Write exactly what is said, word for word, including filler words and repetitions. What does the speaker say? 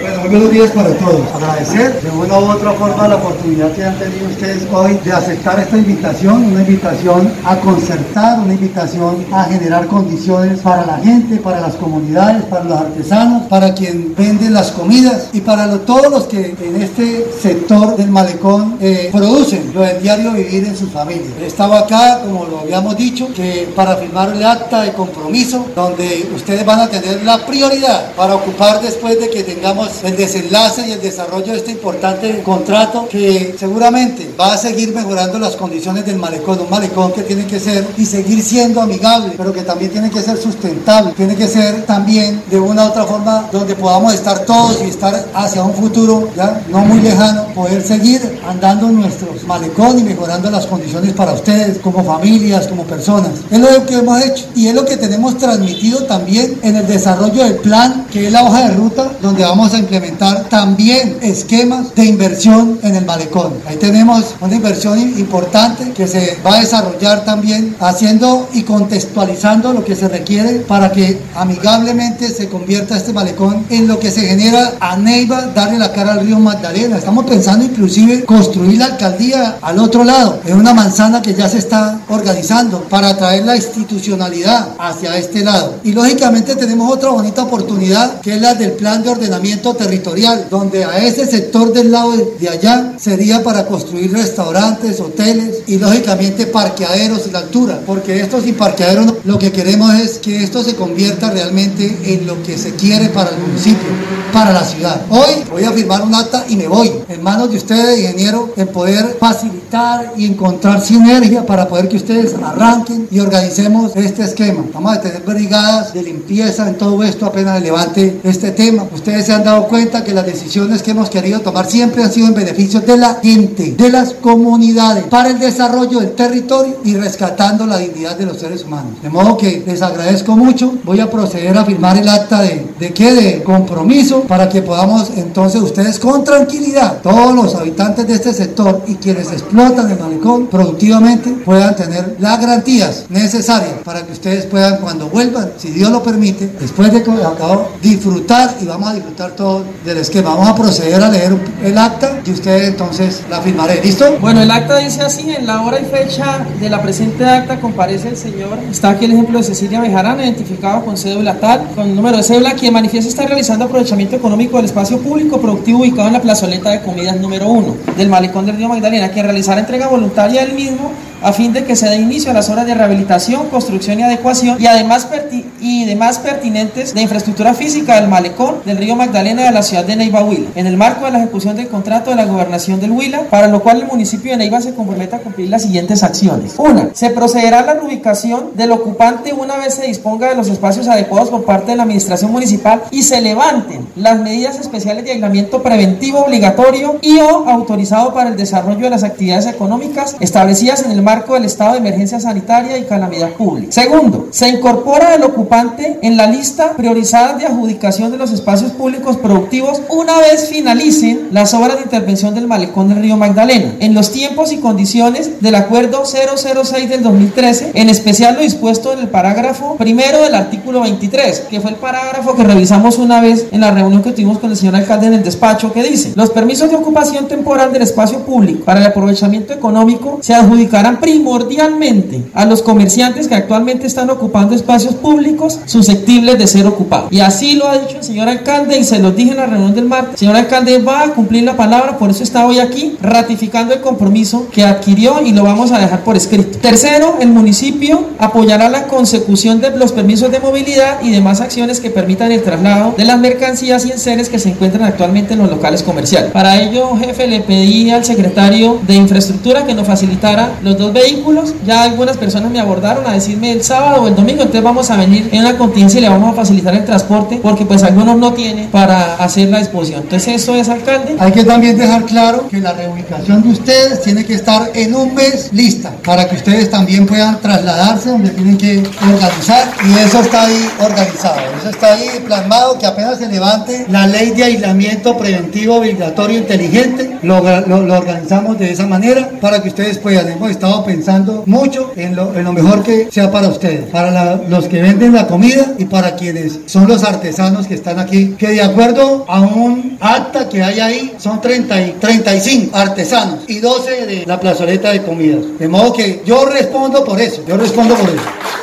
Bueno, muy buenos días para todos. Agradecer de una u otra forma la oportunidad que han tenido ustedes hoy de aceptar esta invitación, una invitación a concertar, una invitación a generar condiciones para la gente, para las comunidades, para los artesanos, para quien vende las comidas y para lo, todos los que en este sector del malecón eh, producen lo del diario vivir en sus familias. Estaba acá, como lo habíamos dicho, que para firmar el acta de compromiso, donde ustedes van a tener la prioridad para ocupar después de que tengamos el desenlace y el desarrollo de este importante contrato que seguramente va a seguir mejorando las condiciones del malecón, un malecón que tiene que ser y seguir siendo amigable, pero que también tiene que ser sustentable, tiene que ser también de una u otra forma donde podamos estar todos y estar hacia un futuro ya no muy lejano, poder seguir andando en nuestros malecón y mejorando las condiciones para ustedes como familias, como personas. Es lo que hemos hecho y es lo que tenemos transmitido también en el desarrollo del plan, que es la hoja de ruta, donde vamos a implementar también esquemas de inversión en el malecón. Ahí tenemos una inversión importante que se va a desarrollar también haciendo y contextualizando lo que se requiere para que amigablemente se convierta este malecón en lo que se genera a Neiva, darle la cara al río Magdalena. Estamos pensando inclusive construir la alcaldía al otro lado, en una manzana que ya se está organizando para traer la institucionalidad hacia este lado. Y lógicamente tenemos otra bonita oportunidad que es la del plan de ordenamiento territorial, donde a ese sector del lado de allá sería para construir restaurantes, hoteles y lógicamente parqueaderos en la altura, porque esto sin parqueaderos lo que queremos es que esto se convierta realmente en lo que se quiere para el municipio, para la ciudad. Hoy voy a firmar un acta y me voy en manos de ustedes, ingeniero, en poder facilitar y encontrar sinergia para poder que ustedes arranquen y organicemos este esquema. Vamos a tener brigadas de limpieza en todo esto apenas levante este tema. Ustedes se han dado cuenta que las decisiones que hemos querido tomar siempre han sido en beneficio de la gente, de las comunidades, para el desarrollo del territorio y rescatando la dignidad de los seres humanos. De modo que les agradezco mucho. Voy a proceder a firmar el acta de, de qué, de compromiso, para que podamos entonces ustedes con tranquilidad, todos los habitantes de este sector y quienes explotan el malecón productivamente, puedan tener las garantías necesarias para que ustedes puedan, cuando vuelvan, si Dios lo permite, después de que acabo, disfrutar, y vamos a disfrutar todo del esquema. Vamos a proceder a leer el acta y ustedes entonces la firmaré. ¿Listo? Bueno, el acta dice así: en la hora y fecha de la presente acta comparece el señor, está aquí el ejemplo de Cecilia Bejarano, identificado con cédula tal, con número de cédula, quien manifiesta estar realizando aprovechamiento económico del espacio público productivo ubicado en la plazoleta de comidas número uno del malecón del río Magdalena, quien realizará entrega voluntaria del mismo a fin de que se dé inicio a las obras de rehabilitación, construcción y adecuación y además perti y demás pertinentes de infraestructura física del malecón del río Magdalena de la ciudad de Neiva, Huila, en el marco de la ejecución del contrato de la gobernación del Huila, para lo cual el municipio de Neiva se compromete a cumplir las siguientes acciones. Una, se procederá a la reubicación del ocupante una vez se disponga de los espacios adecuados por parte de la administración municipal y se levanten las medidas especiales de aislamiento preventivo obligatorio y o autorizado para el desarrollo de las actividades económicas establecidas en el marco del estado de emergencia sanitaria y calamidad pública. Segundo, se incorpora el ocupante en la lista priorizada de adjudicación de los espacios públicos productivos una vez finalicen las obras de intervención del malecón del río Magdalena, en los tiempos y condiciones del acuerdo cero cero seis del dos mil trece, en especial lo dispuesto en el parágrafo primero del artículo veintitrés, que fue el parágrafo que revisamos una vez en la reunión que tuvimos con el señor alcalde en el despacho, que dice: los permisos de ocupación temporal del espacio público para el aprovechamiento económico se adjudicarán primordialmente a los comerciantes que actualmente están ocupando espacios públicos susceptibles de ser ocupados. Y así lo ha dicho el señor alcalde y se los dije en la reunión del martes. El señor alcalde va a cumplir la palabra, por eso está hoy aquí ratificando el compromiso que adquirió y lo vamos a dejar por escrito. Tercero, el municipio apoyará la consecución de los permisos de movilidad y demás acciones que permitan el traslado de las mercancías y enseres que se encuentran actualmente en los locales comerciales. Para ello, jefe, le pedí al secretario de infraestructura que nos facilitara los dos vehículos. Ya algunas personas me abordaron a decirme el sábado o el domingo, entonces vamos a venir en la contingencia y le vamos a facilitar el transporte porque pues algunos no tienen para hacer la exposición. Entonces eso es, alcalde. Hay que también dejar claro que la reubicación de ustedes tiene que estar en un mes lista para que ustedes también puedan trasladarse donde tienen que organizar, y eso está ahí organizado, eso está ahí plasmado, que apenas se levante la ley de aislamiento preventivo obligatorio inteligente, lo, lo, lo organizamos de esa manera para que ustedes puedan. Hemos estado pensando mucho en lo, en lo mejor que sea para ustedes, para la, los que venden la comida y para quienes son los artesanos que están aquí, que de acuerdo a un acta que hay ahí, son treinta y, treinta y cinco artesanos y doce de la plazoleta de comidas. De modo que yo respondo por eso, yo respondo por eso.